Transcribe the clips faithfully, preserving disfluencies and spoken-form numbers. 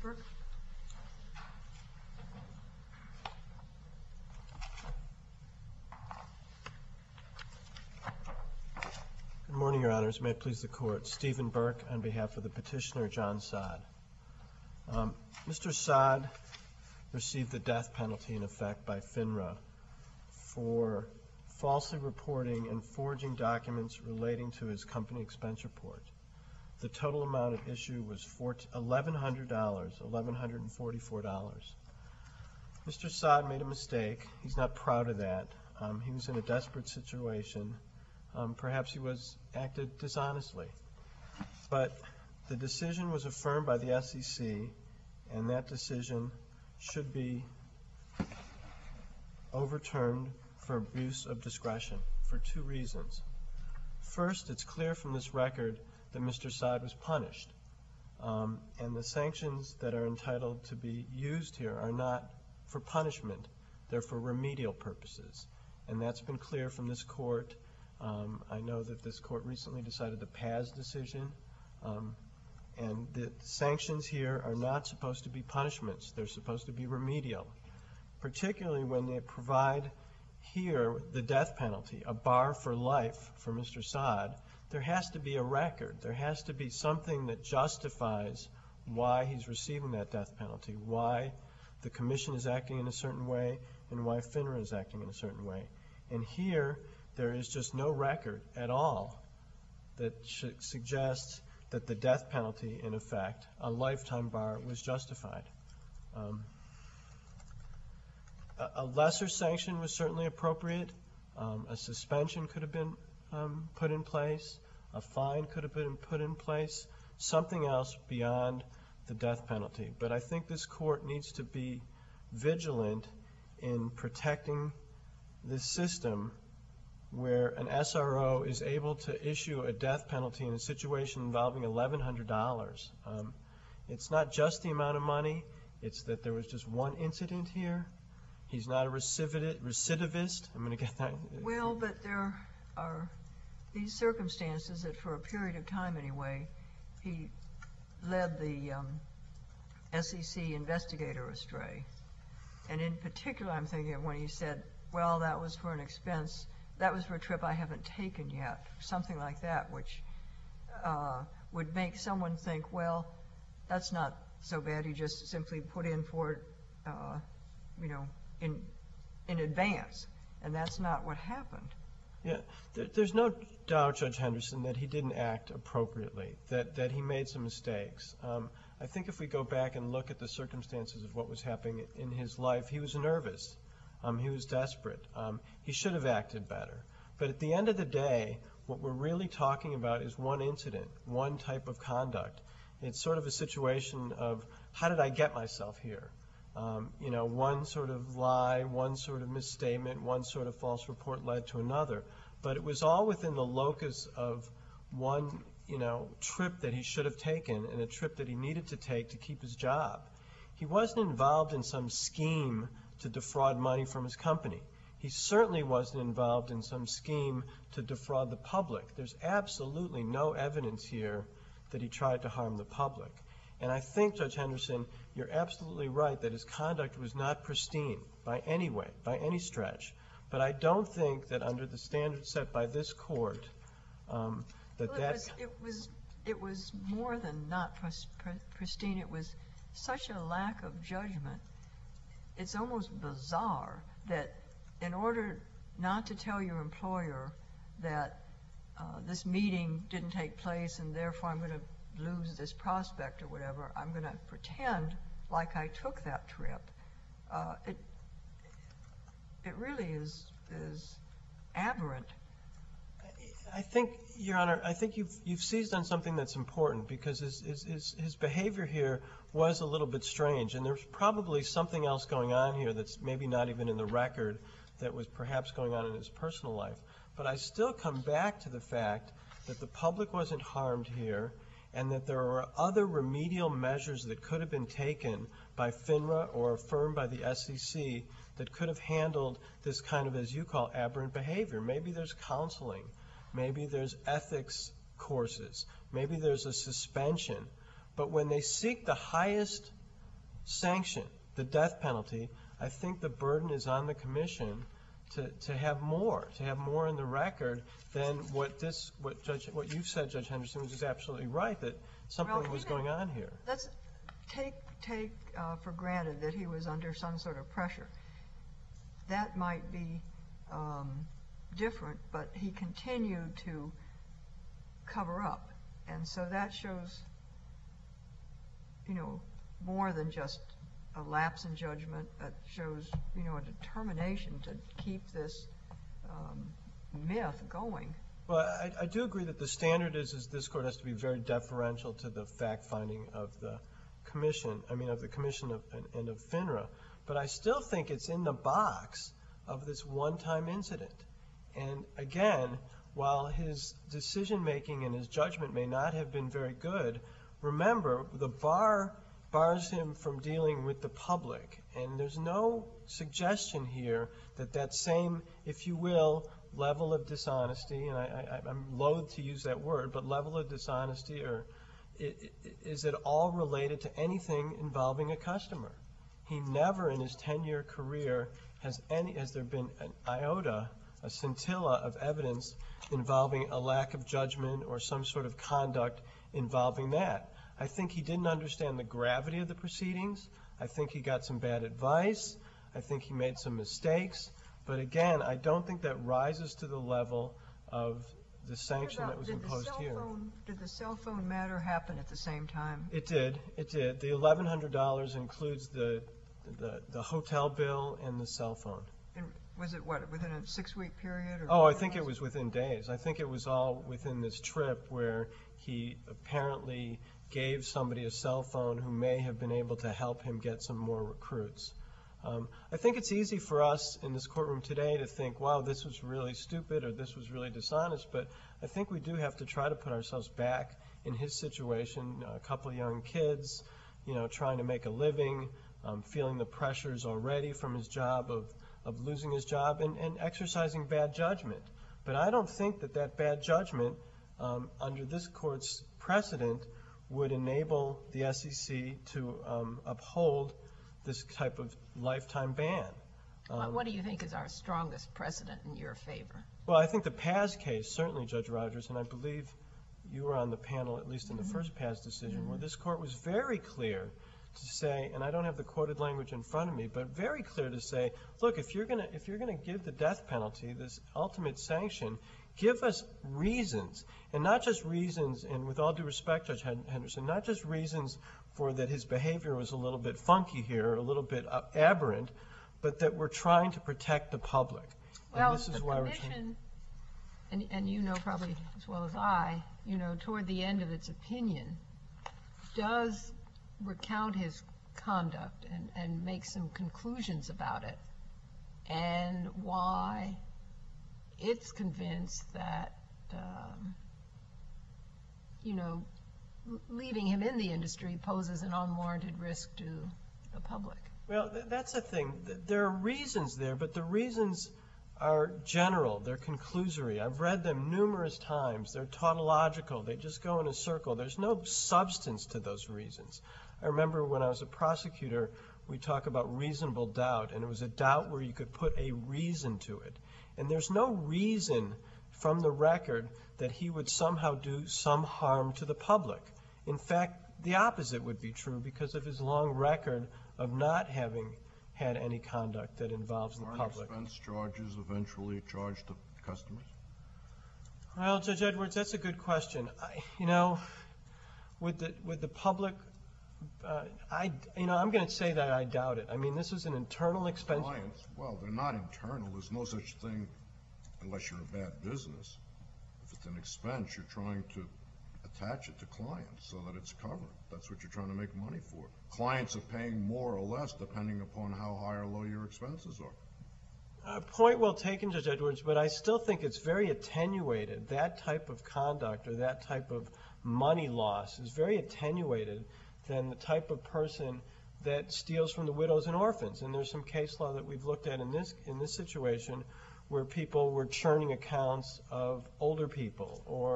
Burke. Good morning, Your Honors. May it please the Court. Stephen Burke on behalf of the petitioner, John Saad. Um, Mister Saad received the death penalty in effect by FINRA for falsely reporting and forging documents relating to his company expense report. The total amount at issue was eleven hundred dollars, eleven hundred forty-four dollars. Mister Saad made a mistake. He's not proud of that. Um, he was in a desperate situation. Um, perhaps he was acted dishonestly. But the decision was affirmed by the S E C, and that decision should be overturned for abuse of discretion for two reasons. First, it's clear from this record that Mister Saad was punished, um, and the sanctions that are entitled to be used here are not for punishment. They're for remedial purposes, and that's been clear from this Court. Um, I know that this Court recently decided the Paz decision, um, and the sanctions here are not supposed to be punishments. They're supposed to be remedial, particularly when they provide here the death penalty, a bar for life for Mister Saad. There has to be a record. There has to be something that justifies why he's receiving that death penalty, why the Commission is acting in a certain way, and why FINRA is acting in a certain way. And here, there is just no record at all that should suggest that the death penalty, in effect, a lifetime bar, was justified. Um, a, a lesser sanction was certainly appropriate. Um, a suspension could have been um, put in place. A fine could have been put in place. Something else beyond the death penalty. But I think this Court needs to be vigilant in protecting this system where an S R O is able to issue a death penalty in a situation involving eleven hundred dollars. Um, it's not just the amount of money. It's that there was just one incident here. He's not a recidivist. I'm going to get that. Well, but there are these circumstances that for a period of time anyway, he led the um, S E C investigator astray. And in particular, I'm thinking of when he said, well, that was for an expense. That was for a trip I haven't taken yet, something like that, which uh, would make someone think, well, that's not so bad. He just simply put in for it, uh, you know, in in advance, and that's not what happened. Yeah, there, there's no doubt, Judge Henderson, that he didn't act appropriately, that, that he made some mistakes. Um, I think if we go back and look at the circumstances of what was happening in his life, he was nervous. Um, he was desperate. Um, he should have acted better. But at the end of the day, what we're really talking about is one incident, one type of conduct. It's sort of a situation of, how did I get myself here? Um, you know, one sort of lie, one sort of misstatement, one sort of false report led to another. But it was all within the locus of one, you know, trip that he should have taken and a trip that he needed to take to keep his job. He wasn't involved in some scheme to defraud money from his company. He certainly wasn't involved in some scheme to defraud the public. There's absolutely no evidence here that he tried to harm the public. And I think, Judge Henderson, you're absolutely right that his conduct was not pristine by any way, by any stretch. But I don't think that under the standards set by this Court, um, that well, that... It was, it was, it was more than not pristine. It was such a lack of judgment. It's almost bizarre that in order not to tell your employer that uh, this meeting didn't take place and therefore I'm going to lose this prospect or whatever, I'm going to pretend like I took that trip. Uh, it it really is is aberrant. I think, Your Honor, I think you've you've seized on something that's important, because his his his, his behavior here was a little bit strange, and there's probably something else going on here that's maybe not even in the record that was perhaps going on in his personal life. But I still come back to the fact that the public wasn't harmed here, and that there were other remedial measures that could have been taken by FINRA or affirmed by the S E C that could have handled this kind of, as you call, aberrant behavior. Maybe there's counseling. Maybe there's ethics courses. Maybe there's a suspension. But when they seek the highest sanction, the death penalty, I think the burden is on the commission to, to have more, to have more in the record than what this, what Judge, what you've said, Judge Henderson, which is absolutely right, that something Well, was even- going on here. Let's take, take uh, for granted that he was under some sort of pressure. That might be um, different, but he continued to cover up. And so that shows, you know, more than just a lapse in judgment. That shows, you know, a determination to keep this um, myth going. Well, I, I do agree that the standard is, is this court has to be very deferential to the fact-finding of the commission, I mean, of the commission of, and, and of FINRA. But I still think it's in the box of this one-time incident. And again, while his decision-making and his judgment may not have been very good, remember, the bar bars him from dealing with the public. And there's no suggestion here that that same, if you will, level of dishonesty, and I, I, I'm loath to use that word, but level of dishonesty or it, it, is it all related to anything involving a customer? He never in his ten-year career has any, has there been an iota, a scintilla of evidence involving a lack of judgment or some sort of conduct involving that. I think he didn't understand the gravity of the proceedings. I think he got some bad advice. I think he made some mistakes. But again, I don't think that rises to the level of the sanction that was Did the imposed cell here. phone- Did the cell phone matter happen at the same time? It did. It did. The eleven hundred dollars includes the, the the hotel bill and the cell phone. And was it, what, within a six-week period? Or Oh, I what think it was within days. I think it was all within this trip where he apparently gave somebody a cell phone who may have been able to help him get some more recruits. Um, I think it's easy for us in this courtroom today to think, wow, this was really stupid or this was really dishonest, but I think we do have to try to put ourselves back in his situation, a couple of young kids, you know, trying to make a living, um, feeling the pressures already from his job of, of losing his job and, and exercising bad judgment. But I don't think that that bad judgment um, under this court's precedent would enable the S E C to um, uphold this type of lifetime ban. What, what do you think is our strongest precedent in your favor? Well, I think the Paz case, certainly, Judge Rogers, and I believe you were on the panel, at least in the mm-hmm. first Paz decision, mm-hmm. where this court was very clear to say, and I don't have the quoted language in front of me, but very clear to say, look, if you're going to if you're going to give the death penalty, this ultimate sanction, give us reasons, and not just reasons, and with all due respect, Judge Henderson, not just reasons for that his behavior was a little bit funky here, a little bit aberrant, but that we're trying to protect the public. Well, and this is the why commission, we're trying. And, and you know probably as well as I, you know, toward the end of its opinion, does recount his conduct and, and make some conclusions about it, and why it's convinced that, um, you know, leaving him in the industry poses an unwarranted risk to the public. Well, th- that's the thing. Th- there are reasons there, but the reasons are general. They're conclusory. I've read them numerous times. They're tautological. They just go in a circle. There's no substance to those reasons. I remember when I was a prosecutor, we talk about reasonable doubt, and it was a doubt where you could put a reason to it. And there's no reason from the record that he would somehow do some harm to the public. In fact, the opposite would be true because of his long record of not having had any conduct that involves the Aren't public. expense charges eventually charged to customers? Well, Judge Edwards, that's a good question. I, you know, with the with the public, uh, I you know I'm going to say that I doubt it. I mean, this is an internal expense. Clients, well, they're not internal. There's no such thing unless you're a bad business. If it's an expense, you're trying to attach it to clients so that it's covered. That's what you're trying to make money for. Clients are paying more or less depending upon how high or low your expenses are. Uh, point well taken, Judge Edwards, but I still think it's very attenuated. That type of conduct or that type of money loss is very attenuated than the type of person that steals from the widows and orphans. And there's some case law that we've looked at in this in this situation where people were churning accounts of older people or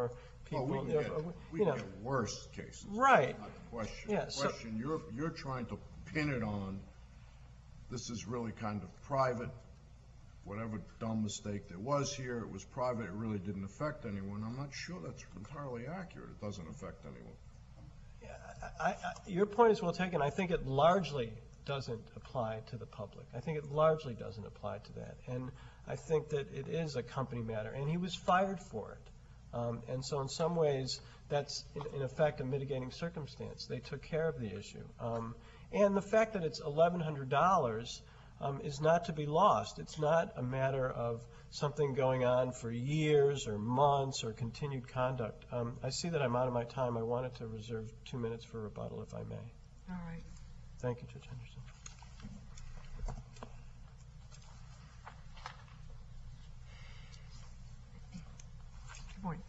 people. Well, we you can know, get, we you can know. get worse cases. Right. Not the question. Yeah, The so- question, you're, you're trying to pin it on, this is really kind of private, whatever dumb mistake there was here, it was private, it really didn't affect anyone. I'm not sure that's entirely accurate. It doesn't affect anyone. I, I, your point is well taken. I think it largely doesn't apply to the public. I think it largely doesn't apply to that. And I think that it is a company matter. And he was fired for it. Um, and so in some ways, that's in, in effect a mitigating circumstance. They took care of the issue. Um, and the fact that it's eleven hundred dollars um, is not to be lost. It's not a matter of something going on for years or months or continued conduct. Um, I see that I'm out of my time. I wanted to reserve two minutes for rebuttal, if I may. All right. Thank you, Judge Henderson. Good morning.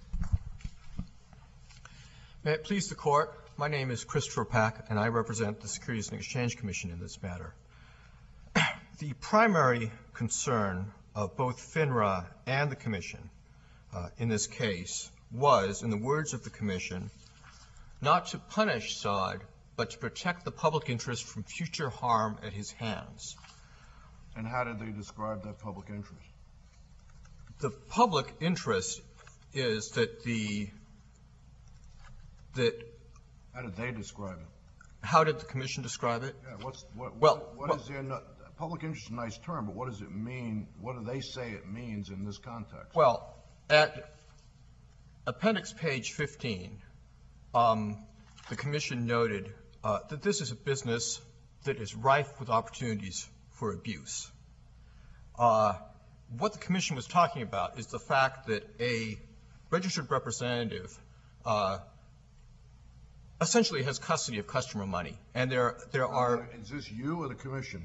May it please the Court, my name is Christopher Pack, and I represent the Securities and Exchange Commission in this matter. The primary concern of both FINRA and the Commission uh, in this case was, in the words of the Commission, not to punish Saad, but to protect the public interest from future harm at his hands. And how did they describe that public interest? The public interest is that the that How did they describe it? how did the Commission describe it? Yeah, what's, what, Well, what well- is there, no- public interest is a nice term, but what does it mean, what do they say it means in this context? Well, at appendix page fifteen, um, the Commission noted uh, that this is a business that is rife with opportunities for abuse. Uh, what the Commission was talking about is the fact that a registered representative uh, essentially has custody of customer money, and there there are Is this you or the commission?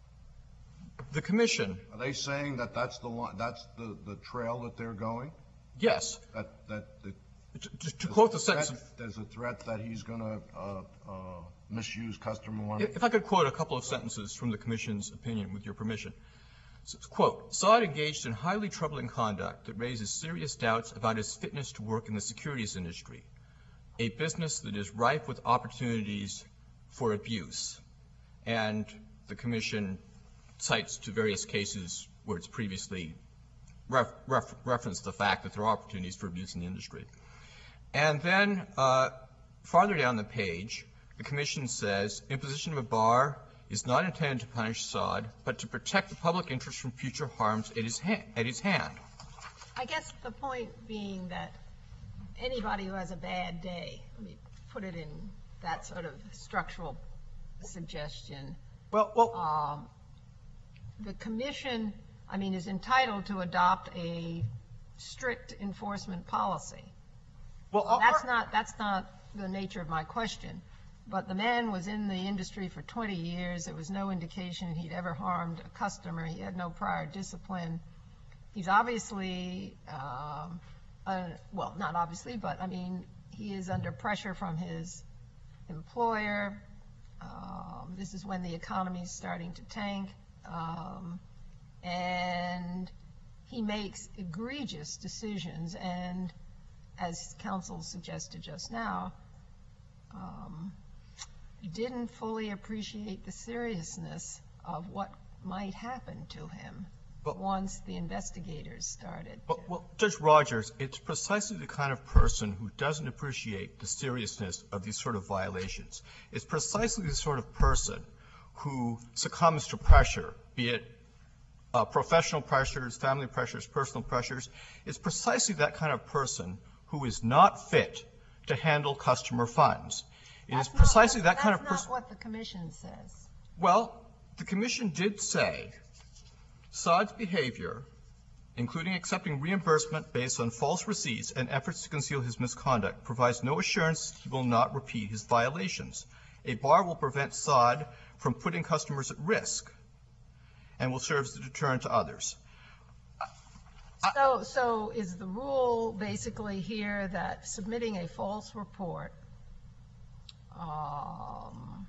the Commission. Are they saying that that's the line, that's the, the trail that they're going? Yes, That, that, that to, to, to quote the there's a sentence. threat- There's a threat that he's gonna, uh, uh, misuse customer money? If I could quote a couple of sentences from the Commission's opinion, with your permission. So, quote, Saad engaged in highly troubling conduct that raises serious doubts about his fitness to work in the securities industry, a business that is rife with opportunities for abuse. And the Commission cites to various cases where it's previously ref, ref, referenced the fact that there are opportunities for abuse in the industry. And then uh, farther down the page, the Commission says, imposition of a bar is not intended to punish Saad, but to protect the public interest from future harms at his, ha- at his hand. I guess the point being that anybody who has a bad day, let me put it in that sort of structural suggestion, Well, well, um, the commission, I mean, is entitled to adopt a strict enforcement policy. well, our- That's not, that's not the nature of my question. But the man was in the industry for twenty years. There was no indication he'd ever harmed a customer. He had no prior discipline. He's obviously, um, uh, well, not obviously, but I mean, he is under pressure from his employer. Um, this is when the economy is starting to tank. Um, and he makes egregious decisions. And as counsel suggested just now, um, didn't fully appreciate the seriousness of what might happen to him But- once the investigators started. Well, well, Judge Rogers, it's precisely the kind of person who doesn't appreciate the seriousness of these sort of violations. It's precisely the sort of person who succumbs to pressure, be it uh, professional pressures, family pressures, personal pressures. It's precisely that kind of person who is not fit to handle customer funds. It is That's not- precisely that kind of That's person. not what the commission says. Well, the Commission did say Saad's behavior, including accepting reimbursement based on false receipts and efforts to conceal his misconduct, provides no assurance he will not repeat his violations. A bar will prevent Saad from putting customers at risk and will serve as a deterrent to others. So, so is the rule basically here that submitting a false report um,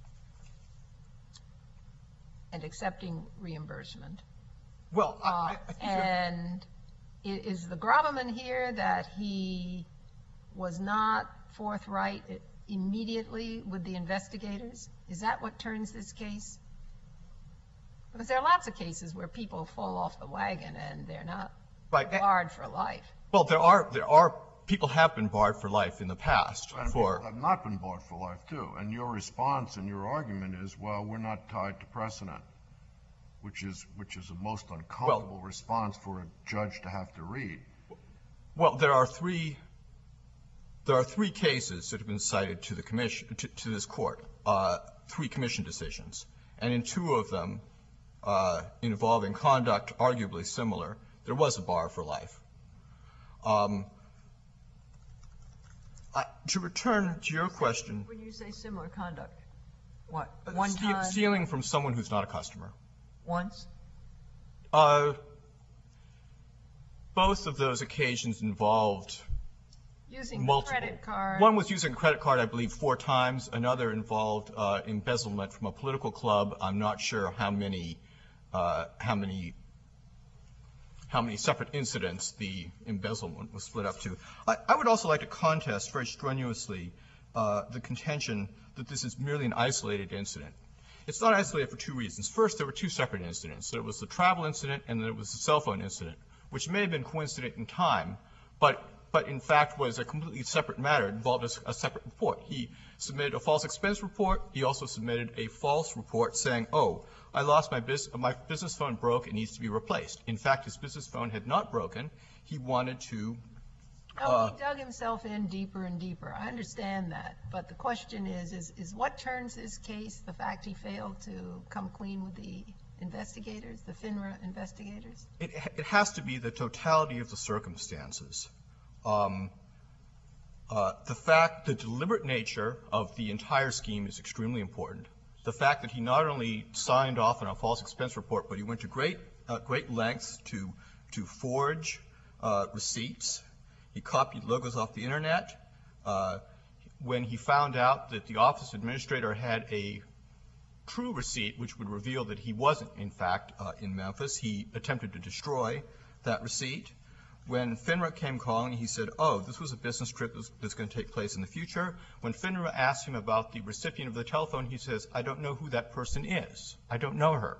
and accepting reimbursement? Well, I, Uh, I think you're- And i- is the gravamen here that he was not forthright immediately with the investigators? Is that what turns this case? Because there are lots of cases where people fall off the wagon and they're not Right. barred for life. Well, there are, there are, people have been barred for life in the past And for, people have not been barred for life, too. And your response and your argument is, well, we're not tied to precedent, which is, which is a most uncomfortable response for a judge to have to read. well, there are three, there are three cases that have been cited to the commission, to, to this court, uh, three commission decisions. And in two of them, uh, involving conduct arguably similar, there was a bar for life. Um, I, to return to your question, When you say similar conduct, what, uh, one ste- time, stealing from someone who's not a customer. once? Uh, both of those occasions involved Using the multiple. credit card. One was using a credit card, I believe, four times. Another involved uh, embezzlement from a political club. I'm not sure how many, uh, how many, how many separate incidents the embezzlement was split up to. I, I would also like to contest very strenuously uh, the contention that this is merely an isolated incident. It's not isolated for two reasons. First, there were two separate incidents. There was the travel incident and there was the cell phone incident, which may have been coincident in time, but but in fact was a completely separate matter. It involved a, a separate report. He submitted a false expense report. He also submitted a false report saying, oh, I lost my business, my business phone broke, it needs to be replaced. In fact, his business phone had not broken. He wanted to Oh, uh, he dug himself in deeper and deeper. I understand that. But the question is, is, is what turns this case, the fact he failed to come clean with the investigators, the FINRA investigators? It, it has to be the totality of the circumstances. Um, uh, the fact, the deliberate nature of the entire scheme is extremely important. The fact that he not only signed off on a false expense report, but he went to great, uh, great lengths to, to forge uh, receipts. He copied logos off the internet. Uh, when he found out that the office administrator had a true receipt, which would reveal that he wasn't, in fact, uh, in Memphis, he attempted to destroy that receipt. When FINRA came calling, he said, oh, this was a business trip that's, that's going to take place in the future. When FINRA asked him about the recipient of the telephone, he says, I don't know who that person is. I don't know her.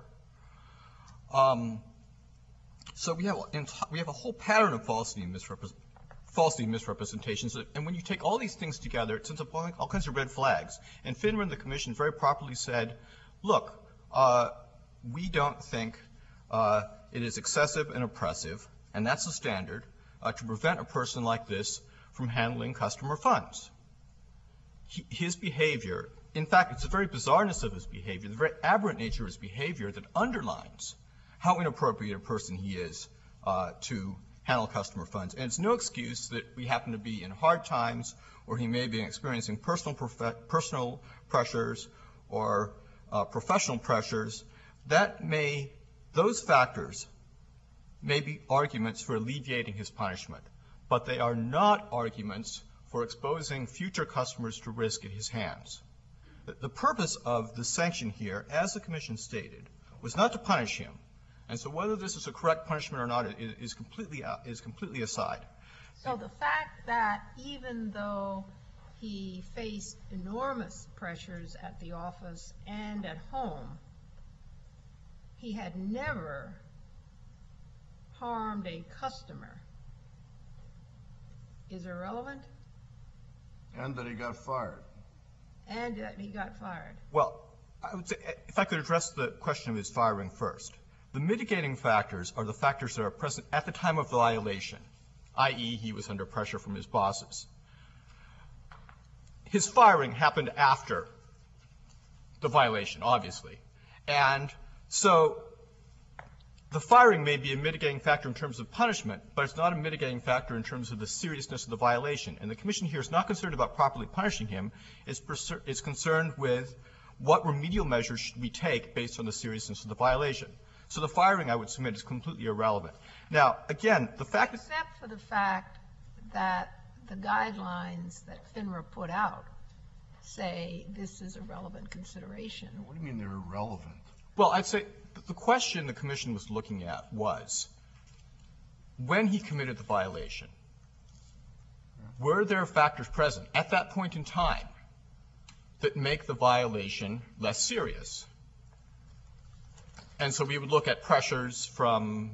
Um, so we have, we have a whole pattern of falsity and misrepresentation. falsity and misrepresentations. And when you take all these things together, it sends up all, all kinds of red flags. And FINRA and the Commission very properly said, look, uh, we don't think uh, it is excessive and oppressive, and that's the standard, uh, to prevent a person like this from handling customer funds. He, his behavior, in fact, it's the very bizarreness of his behavior, the very aberrant nature of his behavior that underlines how inappropriate a person he is uh, to handle customer funds. And it's no excuse that we happen to be in hard times or he may be experiencing personal, prof- personal pressures or uh, professional pressures. That may, those factors may be arguments for alleviating his punishment, but they are not arguments for exposing future customers to risk at his hands. The, the purpose of the sanction here, as the Commission stated, was not to punish him. And so whether this is a correct punishment or not is, is completely uh, is completely aside. So the fact that even though he faced enormous pressures at the office and at home, he had never harmed a customer is irrelevant, And that he got fired. and that he got fired. Well, I would say, if I could address the question of his firing first. The mitigating factors are the factors that are present at the time of the violation, that is he was under pressure from his bosses. His firing happened after the violation, obviously. And so the firing may be a mitigating factor in terms of punishment, but it's not a mitigating factor in terms of the seriousness of the violation. And the Commission here is not concerned about properly punishing him. It's, it's concerned with what remedial measures should we take based on the seriousness of the violation. So the firing, I would submit, is completely irrelevant. Now, again, the fact that... Except for the fact that the guidelines that FINRA put out say this is a relevant consideration. What do you mean they're irrelevant? Well, I'd say the question the Commission was looking at was, when he committed the violation, were there factors present at that point in time that make the violation less serious? And so we would look at pressures from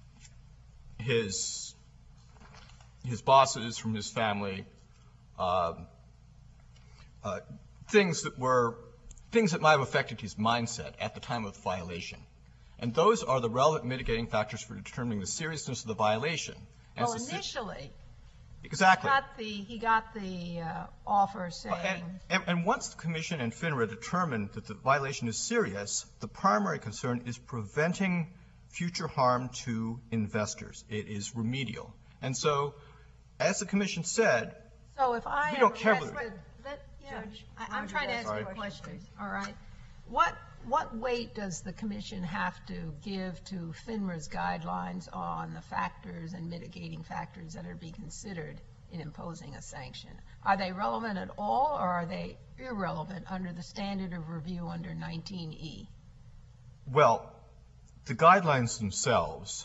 his his bosses, from his family, uh, uh, things that were things that might have affected his mindset at the time of the violation. And those are the relevant mitigating factors for determining the seriousness of the violation. And Well, it's a- initially, exactly. he got the, he got the uh, offer saying, And, and, and once the Commission and FINRA determined that the violation is serious, the primary concern is preventing future harm to investors. It is remedial. And so, as the Commission said, so if I. We don't am care arrested- whether- let- yeah, Judge, I- I'm Roger, trying to that's ask you the a question, question, please. all right? What, what weight does the Commission have to give to FINRA's guidelines on the factors and mitigating factors that are to be considered in imposing a sanction? Are they relevant at all, or are they irrelevant under the standard of review under nineteen E? well, the guidelines themselves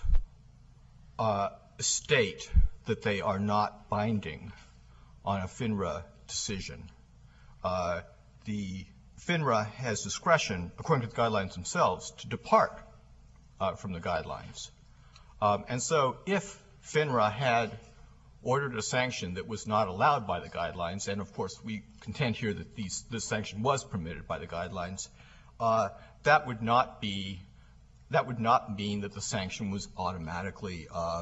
uh, state that they are not binding on a FINRA decision. Uh, the FINRA has discretion, according to the guidelines themselves, to depart uh, from the guidelines. Um, and so if FINRA had ordered a sanction that was not allowed by the guidelines, and of course we contend here that these, this sanction was permitted by the guidelines, uh, that would not be, that would not mean that the sanction was automatically uh,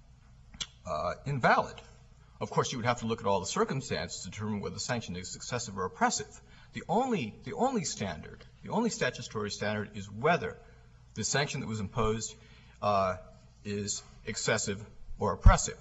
uh, invalid. Of course, you would have to look at all the circumstances to determine whether the sanction is excessive or oppressive. The only, the only standard, the only statutory standard is whether the sanction that was imposed uh, is excessive or oppressive.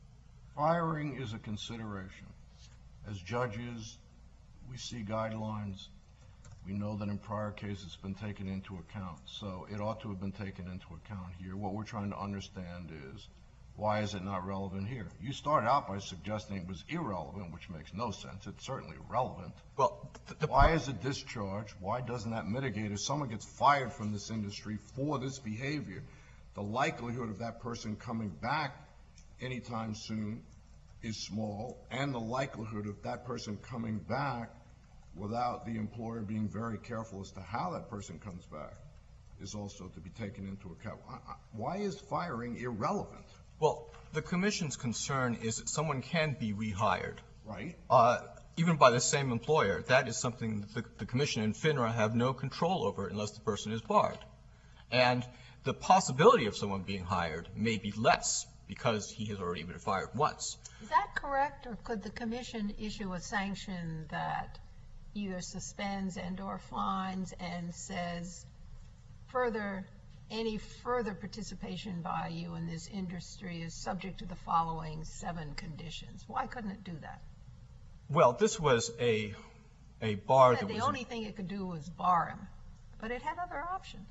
Firing is a consideration. As judges, we see guidelines. We know that in prior cases it's been taken into account. So it ought to have been taken into account here. What we're trying to understand is, why is it not relevant here? You started out by suggesting it was irrelevant, which makes no sense. It's certainly relevant. Well, the, the Why is it discharged? Why doesn't that mitigate? If someone gets fired from this industry for this behavior, the likelihood of that person coming back anytime soon is small, and the likelihood of that person coming back without the employer being very careful as to how that person comes back is also to be taken into account. Why is firing irrelevant? Well, the Commission's concern is that someone can be rehired, Right? uh, even by the same employer. That is something that the, the Commission and FINRA have no control over unless the person is barred. And the possibility of someone being hired may be less because he has already been fired once. Is that correct, or could the Commission issue a sanction that either suspends and or fines and says further, any further participation by you in this industry is subject to the following seven conditions? Why couldn't it do that? Well, this was a, a bar It said that the was... only thing it could do was bar him, but it had other options.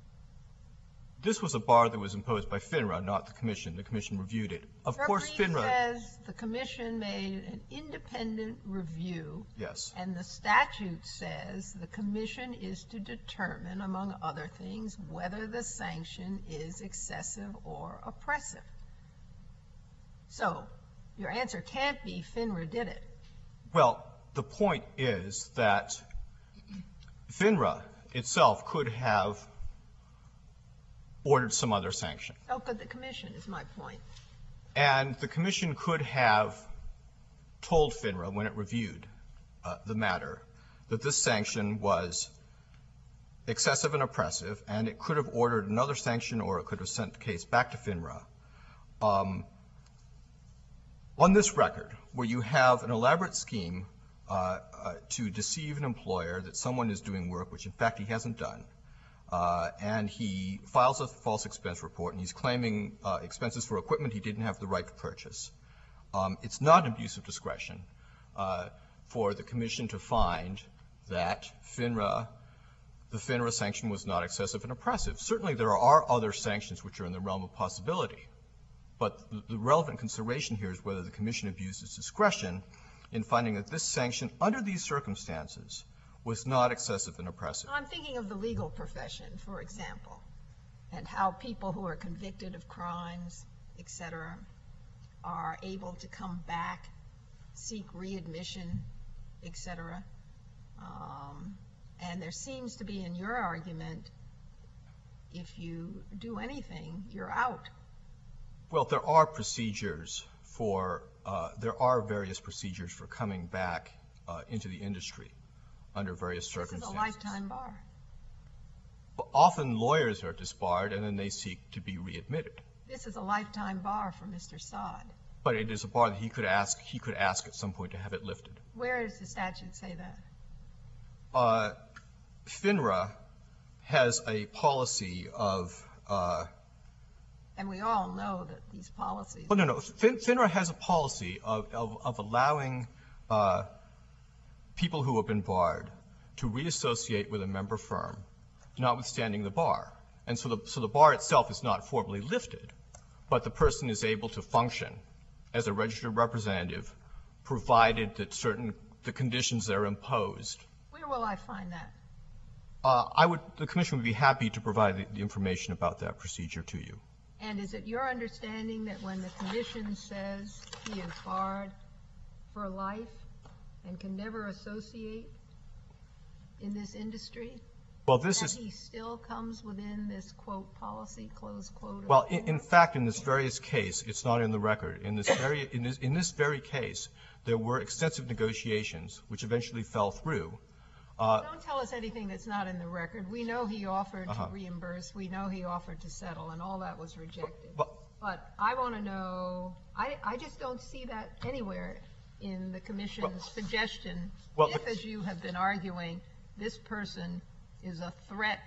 This was a bar that was imposed by FINRA, not the Commission. The Commission reviewed it. Of Your course, brief FINRA... says the Commission made an independent review, Yes. and the statute says the Commission is to determine, among other things, whether the sanction is excessive or oppressive. So, your answer can't be FINRA did it. Well, the point is that FINRA itself could have ordered some other sanction. So could the Commission, is my point. And the Commission could have told FINRA when it reviewed uh, the matter that this sanction was excessive and oppressive, and it could have ordered another sanction, or it could have sent the case back to FINRA. Um, on this record, where you have an elaborate scheme uh, uh, to deceive an employer that someone is doing work which in fact he hasn't done, Uh, and he files a false expense report, and he's claiming uh, expenses for equipment he didn't have the right to purchase. Um, it's not an abuse of discretion uh, for the Commission to find that FINRA, the FINRA sanction was not excessive and oppressive. Certainly there are other sanctions which are in the realm of possibility, but the, the relevant consideration here is whether the Commission abused its discretion in finding that this sanction, under these circumstances, was not excessive and oppressive. I'm thinking of the legal profession, for example, and how people who are convicted of crimes, et cetera, are able to come back seek readmission, et cetera. Um, and there seems to be in your argument, if you do anything, you're out. Well, there are procedures for, uh, there are various procedures for coming back uh, into the industry under various This is circumstances. a lifetime bar. But often lawyers are disbarred and then they seek to be readmitted. This is a lifetime bar for Mister Saad. But it is a bar that he could ask, he could ask at some point to have it lifted. Where does the statute say that? Uh, FINRA has a policy of, uh, And we all know that these policies. well, no, no, fin- FINRA has a policy of, of, of allowing uh, people who have been barred to reassociate with a member firm, notwithstanding the bar. And so the, so the bar itself is not formally lifted, but the person is able to function as a registered representative, provided that certain, the conditions that are imposed. Where will I find that? Uh, I would, the commission would be happy to provide the, the information about that procedure to you. And is it your understanding that when the commission says he is barred for life and can never associate in this industry, Well, this that is, he still comes within this quote policy, close quote? well, in, in fact, in this various case, it's not in the record. In this very, in this, in this very case, there were extensive negotiations which eventually fell through. Uh, Don't tell us anything that's not in the record. We know he offered Uh-huh. to reimburse. We know he offered to settle, and all that was rejected. but, But I want to know, I, I just don't see that anywhere in the commission's suggestion. well, If, the- as you have been arguing, this person is a threat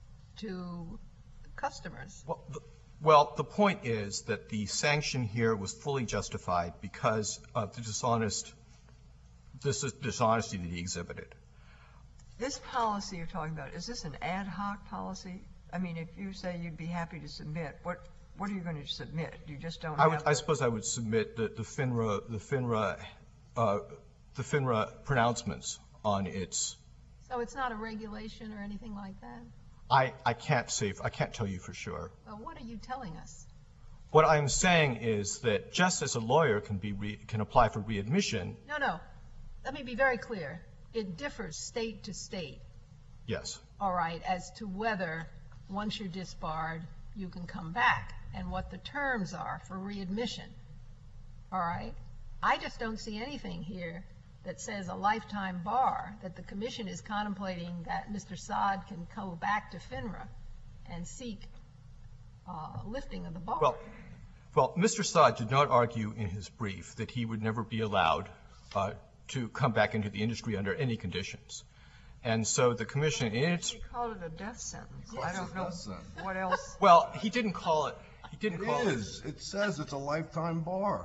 to customers. Well, the, well, the point is that the sanction here was fully justified because of the dishonest, this is dishonesty that he exhibited. This policy you're talking about, is this an ad hoc policy? I mean, if you say you'd be happy to submit, what, what are you going to submit? You just don't I have would, I the- suppose I would submit the, the FINRA, the FINRA, uh, the FINRA pronouncements on its, So it's not a regulation or anything like that? I, I can't say, I can't tell you for sure. Well, what are you telling us? What I'm saying is that just as a lawyer can be, re, can apply for readmission, No, no. Let me be very clear. It differs state to state, yes. all right, as to whether, once you're disbarred, you can come back and what the terms are for readmission, all right? I just don't see anything here that says a lifetime bar, that the commission is contemplating that Mister Saad can go back to FINRA and seek uh, lifting of the bar. Well, well, Mister Saad did not argue in his brief that he would never be allowed uh, to come back into the industry under any conditions. And so the commission, in its, You call it a death sentence. Yes, I don't it know does then. what else. well, he didn't call it, he didn't It call it. is. It says it's a lifetime bar.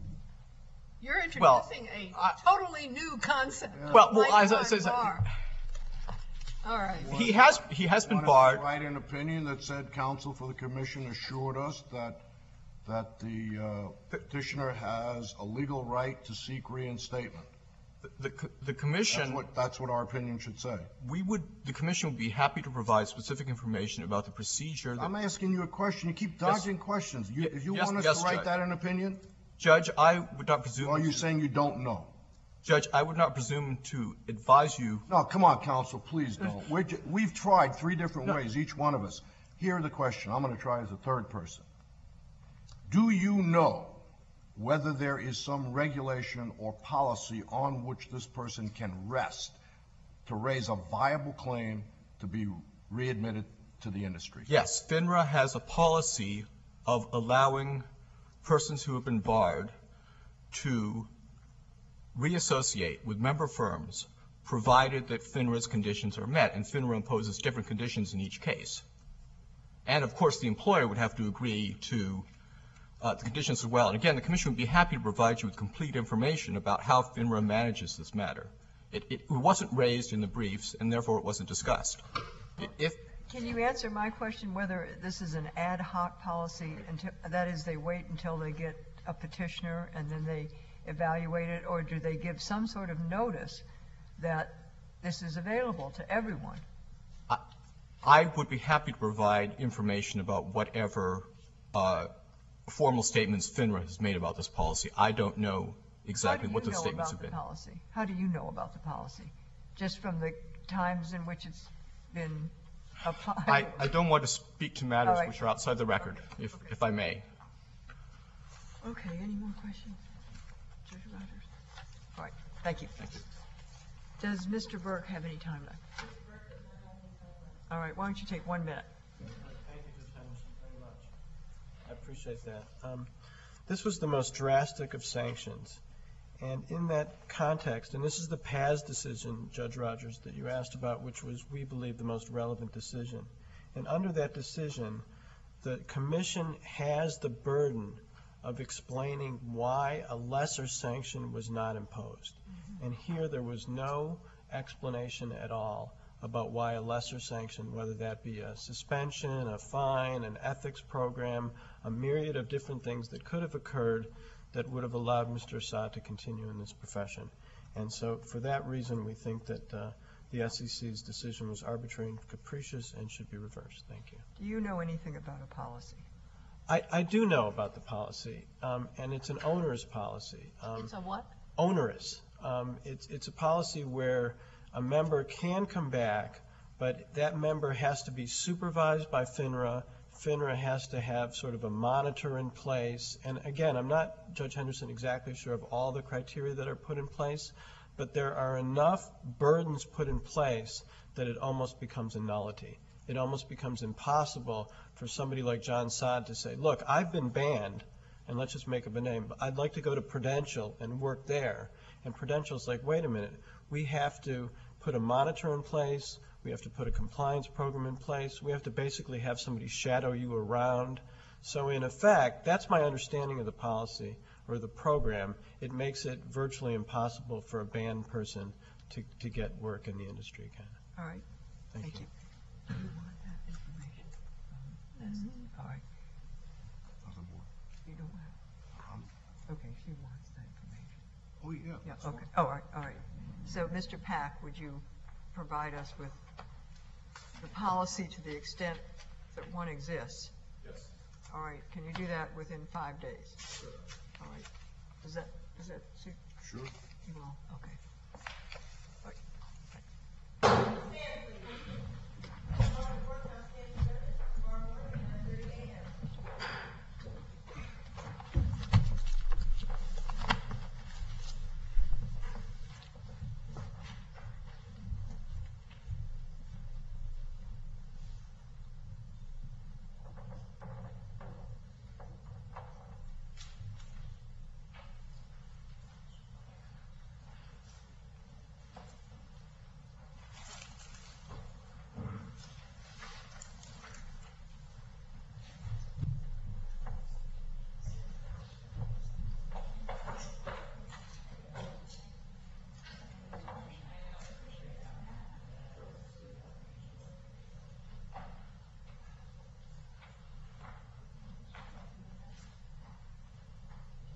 You're well, introducing a I- totally new concept. Yeah. Well, well, as I Lifetime said, bar. All right. he has, he has been Wanted to barred. write an opinion that said counsel for the commission assured us that, that the uh, petitioner has a legal right to seek reinstatement. The, the That's commission, what, that's what our opinion should say. we would, the commission would be happy to provide specific information about the procedure that, I'm asking you a question. You keep dodging questions. You, Ye- you yes- want us yes, to write Judge. that in opinion? Judge, I would not Or presume. are you saying you don't know? Judge, I would not presume to advise you. No, come on, counsel, please don't. We're, ju- we've tried three different ways, each one of us. Here the question. I'm going to try as a third person. Do you know whether there is some regulation or policy on which this person can rest to raise a viable claim to be readmitted to the industry? Yes, FINRA has a policy of allowing persons who have been barred to reassociate with member firms, provided that FINRA's conditions are met, and FINRA imposes different conditions in each case. And of course, the employer would have to agree to uh, the conditions as well. And again, the commission would be happy to provide you with complete information about how FINRA manages this matter. It, it wasn't raised in the briefs, and therefore it wasn't discussed. If, Can you answer my question whether this is an ad hoc policy, until, that is, they wait until they get a petitioner and then they evaluate it, or do they give some sort of notice that this is available to everyone? I, I would be happy to provide information about whatever uh, formal statements FINRA has made about this policy. I don't know exactly what those statements have How do you been. know about the policy? How do you know about the policy? Just from the times in which it's been applied? I, I don't want to speak to matters All right. which are outside the record, if, if I may. Okay, any more questions? Judge Rogers? All right, thank you. Thank you. Does Mister Burke have any time left? All right, why don't you take one minute? Thank you, Judge Henderson, very much. I appreciate that. Um, This was the most drastic of sanctions. And in that context, and this is the Paz decision, Judge Rogers, that you asked about, which was, we believe, the most relevant decision. And under that decision, the commission has the burden of explaining why a lesser sanction was not imposed. And here there was no explanation at all about why a lesser sanction, whether that be a suspension, a fine, an ethics program, a myriad of different things that could have occurred that would have allowed Mister Assad to continue in this profession. And so for that reason, we think that uh, the S E C's decision was arbitrary and capricious and should be reversed. Thank you. Do you know anything about a policy? I, I do know about the policy, um, and it's an onerous policy. Um, It's a what? onerous. Um, it's, it's a policy where a member can come back, but that member has to be supervised by FINRA. FINRA has to have sort of a monitor in place. And again, I'm not, Judge Henderson, exactly sure of all the criteria that are put in place, but there are enough burdens put in place that it almost becomes a nullity. It almost becomes impossible for somebody like John Saad to say, look, I've been banned, and let's just make up a name, but I'd like to go to Prudential and work there. And Prudential's like, wait a minute, we have to put a monitor in place, we have to put a compliance program in place, we have to basically have somebody shadow you around. So in effect, that's my understanding of the policy or the program. It makes it virtually impossible for a banned person to, to get work in the industry again. All right, Thank, thank you. you. Do you want that information from this? All right, Nothing more. you don't have, Um, okay, she wants that information. Oh, yeah. Yeah, that's fine. okay, all right, all right. So, Mister Pack, would you provide us with the policy to the extent that one exists? Yes. All right, can you do that within five days? Sure. All right, does that, does that suit Sure. you all? Okay.